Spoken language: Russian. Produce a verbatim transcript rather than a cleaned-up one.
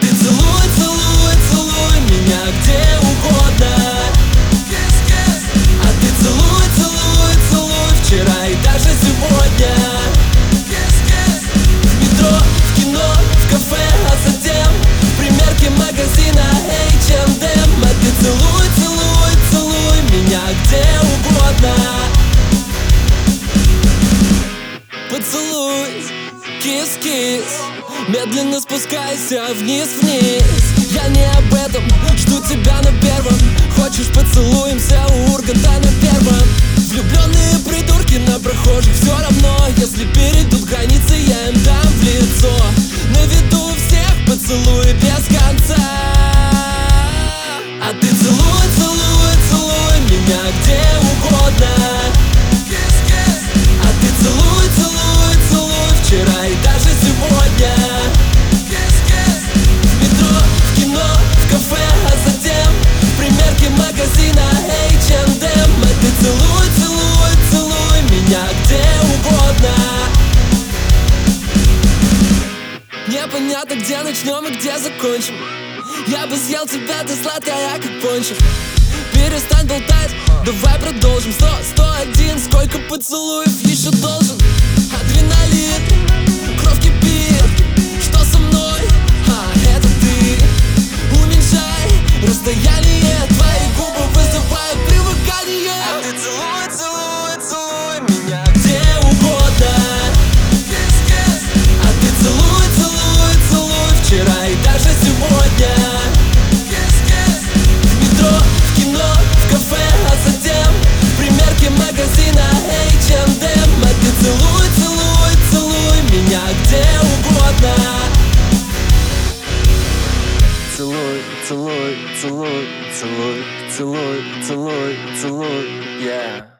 ты целуй, целуй, целуй меня где угодно. А ты целуй, целуй, целуй вчера и даже сегодня. В метро, в кино, в кафе, а затем в примерке магазина эйч энд эм. А ты целуй, целуй, целуй меня где угодно. Поцелуй, кис-кис, медленно спускайся вниз-вниз. Я не об этом, жду тебя на первом. Хочешь поцелуемся у Урганта на первом? Влюбленные придурки на прохожих все равно. Если перейдут границы, я им дам в лицо. На виду у всех поцелуй без конца. А ты целуй, целуй, целуй меня где угодно. А ты целуй, целуй, целуй вчера и даже сегодня. В метро, в кино, в кафе, а затем в примерке магазина эйч энд эм. А ты целуй, целуй, целуй меня где угодно. Непонятно, где начнем и где закончим. Я бы съел тебя, ты сладкая, как пончик. Перестань болтать, давай продолжим. Сто, сто один, сколько поцелуев еще должен? Адреналин, кровь кипит. Что со мной? А, это ты. Уменьшай расстояние, твои губы вызывают привыкание. А ты целуй, целуй, целуй меня где угодно. А ты целуй, целуй, целуй вчера и даже сегодня. В метро, в кино, в кафе, а затем в примерке магазина эйч энд эм. А ты целуй, целуй, целуй меня где угодно. Целуй, целуй, целуй, целуй, целуй, целуй, целуй, yeah.